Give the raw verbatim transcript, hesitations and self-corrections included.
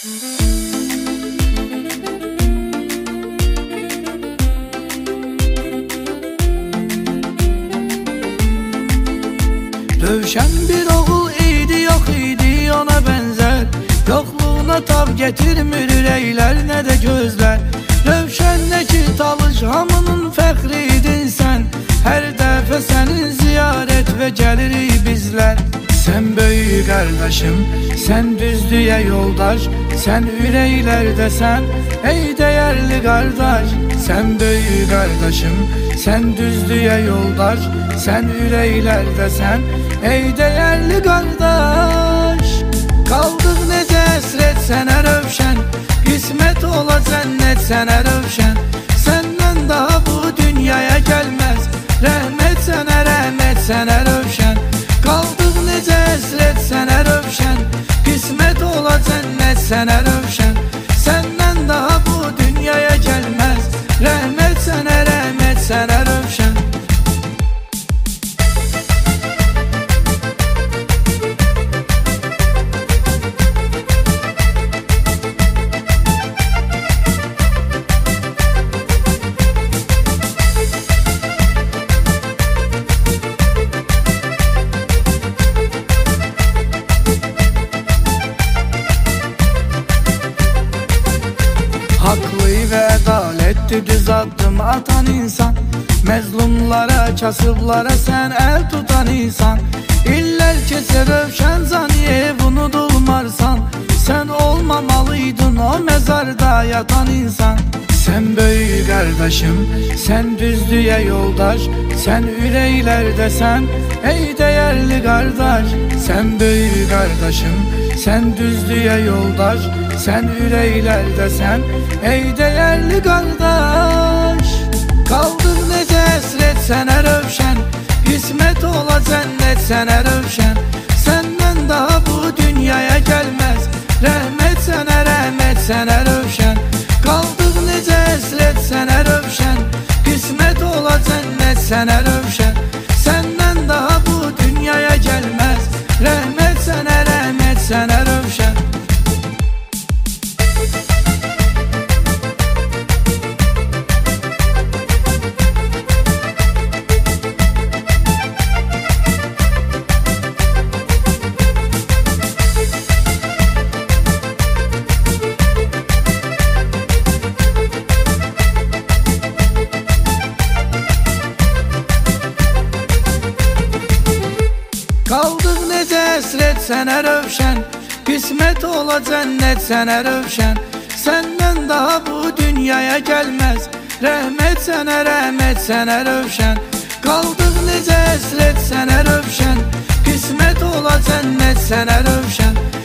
Rövşən bir oğul idi, yox idi ona bənzər. Yoxluğuna tab getirmir ürəklər, nə də gözlər. Rövşən nə ki talış, hamının fəxriydin sən. Hər dəfə sənin ziyarət və gəlirik bizlər. Sən böyük qardaşım, sən düzdüyə yoldaş. Sən ürəklərdəsən, ey dəyərli qardaş. Sən böyük qardaşım, sən düzdüyə yoldaş. Sən ürəklərdəsən, ey dəyərli qardaş. Qaldıq necə əsrət sənə Rövşən, qismət ola cənnət sənə Rövşən. Səndən daha bu dünyaya gəlməz, rəhmət sənə, rəhmət sənə Rövşən. Qaldıq necə əsrət sənə Rövşən, qismət ola cənnət sənə Rövşən. Səndən daha bu dünyaya gəlməz, rəhmət sənə, rəhmət sənə Rövşən. Haqlı və ədalətli düz addım atan insan. Məzlumlara, kasıblara sən əl tutan insan. İllər keçə Rövşən Zaniyev unudulmarsan. Sən olmamalıydın o məzarda yatan insan. Sən böyük qardaşım, sən düzdüyə yoldaş. Sən ürəklərdəsən, ey dəyərli qardaş. Sən böyük qardaşım, sən düzdüyə yoldaş. Sən ürəklərdəsən, ey dəyərli qardaş. Qaldıq necə əsrət sənə Rövşən, qismət ola cənnət sənə Rövşən. Səndən daha bu dünyaya gəlməz, rəhmət sənə, rəhmət sənə Rövşən. Qaldıq necə əsrət sənə Rövşən, qismət ola cənnət sənə Rövşən. Səndən daha bu dünyaya gəlməz, rəhmət sənə, rəhmət sənə Rövşən. Qaldıq necə əsrət sənə Rövşən, qismət ola cənnət sənə Rövşən. Səndən daha bu dünyaya gəlməz, rəhmət sənə, rəhmət sənə Rövşən. Qaldıq necə əsrət sənə Rövşən, qismət ola cənnət sənə Rövşən.